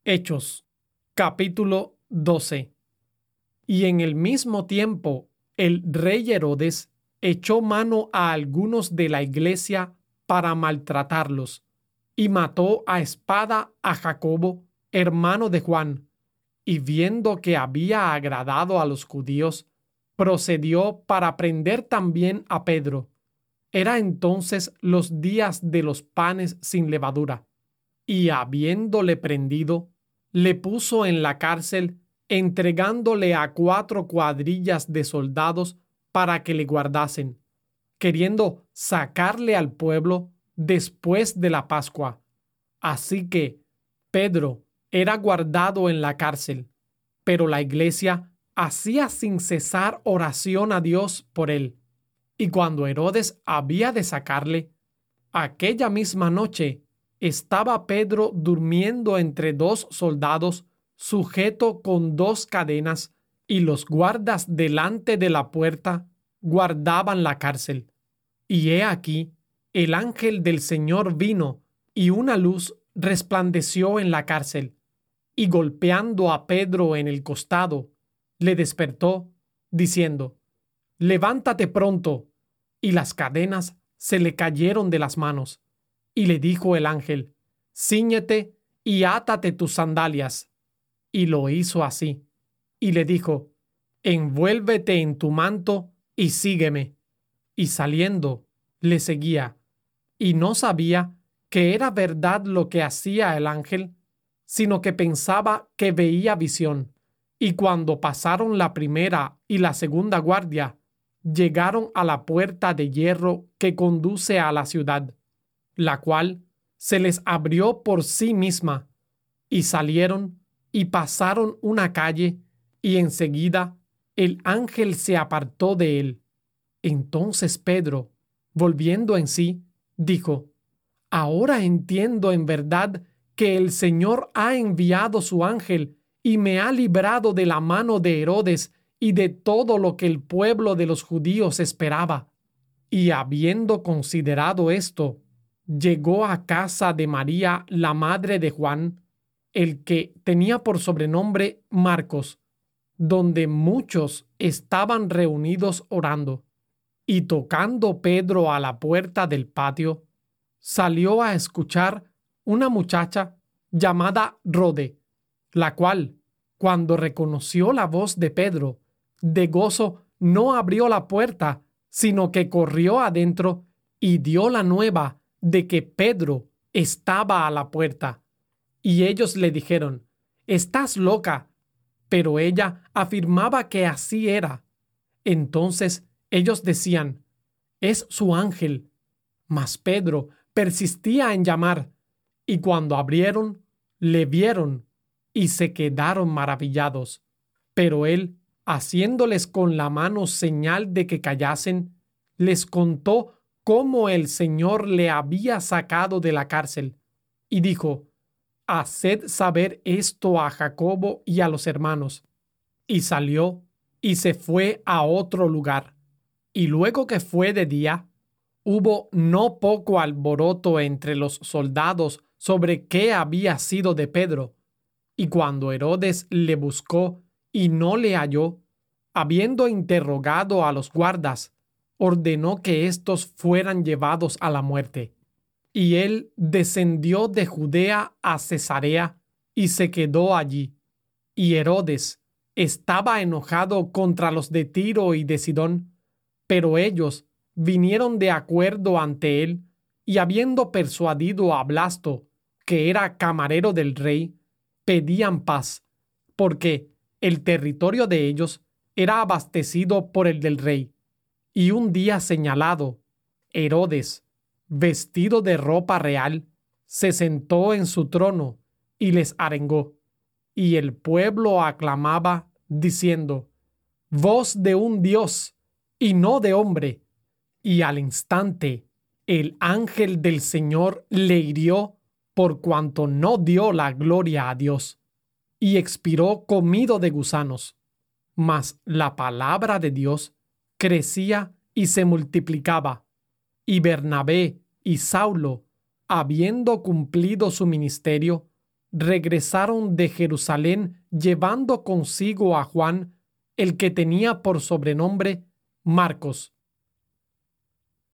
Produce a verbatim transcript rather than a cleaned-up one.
Hechos, capítulo doce. Y en el mismo tiempo, el rey Herodes echó mano a algunos de la iglesia para maltratarlos, y mató a espada a Jacobo, hermano de Juan, y viendo que había agradado a los judíos, procedió para prender también a Pedro. Era entonces los días de los panes sin levadura, y habiéndole prendido, le puso en la cárcel, entregándole a cuatro cuadrillas de soldados para que le guardasen, queriendo sacarle al pueblo después de la Pascua. Así que Pedro era guardado en la cárcel, pero la iglesia hacía sin cesar oración a Dios por él. Y cuando Herodes había de sacarle, aquella misma noche estaba Pedro durmiendo entre dos soldados, sujeto con dos cadenas, y los guardas delante de la puerta guardaban la cárcel. Y he aquí, el ángel del Señor vino, y una luz resplandeció en la cárcel, y golpeando a Pedro en el costado, le despertó, diciendo: «Levántate pronto». Y las cadenas se le cayeron de las manos. Y le dijo el ángel: «Cíñete y átate tus sandalias». Y lo hizo así. Y le dijo: «Envuélvete en tu manto y sígueme». Y saliendo, le seguía. Y no sabía que era verdad lo que hacía el ángel, sino que pensaba que veía visión. Y cuando pasaron la primera y la segunda guardia, llegaron a la puerta de hierro que conduce a la ciudad, la cual se les abrió por sí misma, y salieron y pasaron una calle, y enseguida el ángel se apartó de él. Entonces Pedro, volviendo en sí, dijo: «Ahora entiendo en verdad que el Señor ha enviado su ángel y me ha librado de la mano de Herodes y de todo lo que el pueblo de los judíos esperaba». Y habiendo considerado esto, llegó a casa de María, la madre de Juan, el que tenía por sobrenombre Marcos, donde muchos estaban reunidos orando. Y tocando Pedro a la puerta del patio, salió a escuchar una muchacha llamada Rode, la cual, cuando reconoció la voz de Pedro, de gozo no abrió la puerta, sino que corrió adentro y dio la nueva de que Pedro estaba a la puerta. Y ellos le dijeron: «Estás loca». Pero ella afirmaba que así era. Entonces ellos decían: «Es su ángel». Mas Pedro persistía en llamar, y cuando abrieron, le vieron y se quedaron maravillados. Pero él, haciéndoles con la mano señal de que callasen, les contó cómo el Señor le había sacado de la cárcel, y dijo: «Haced saber esto a Jacobo y a los hermanos». Y salió y se fue a otro lugar. Y luego que fue de día, hubo no poco alboroto entre los soldados sobre qué había sido de Pedro. Y cuando Herodes le buscó y no le halló, habiendo interrogado a los guardas, ordenó que éstos fueran llevados a la muerte. Y él descendió de Judea a Cesarea y se quedó allí. Y Herodes estaba enojado contra los de Tiro y de Sidón, pero ellos vinieron de acuerdo ante él, y habiendo persuadido a Blasto, que era camarero del rey, pedían paz, porque el territorio de ellos era abastecido por el del rey. Y un día señalado, Herodes, vestido de ropa real, se sentó en su trono y les arengó. Y el pueblo aclamaba, diciendo: «Voz de un Dios, y no de hombre». Y al instante el ángel del Señor le hirió, por cuanto no dio la gloria a Dios, y expiró comido de gusanos. Mas la palabra de Dios crecía y se multiplicaba. Y Bernabé y Saulo, habiendo cumplido su ministerio, regresaron de Jerusalén llevando consigo a Juan, el que tenía por sobrenombre Marcos.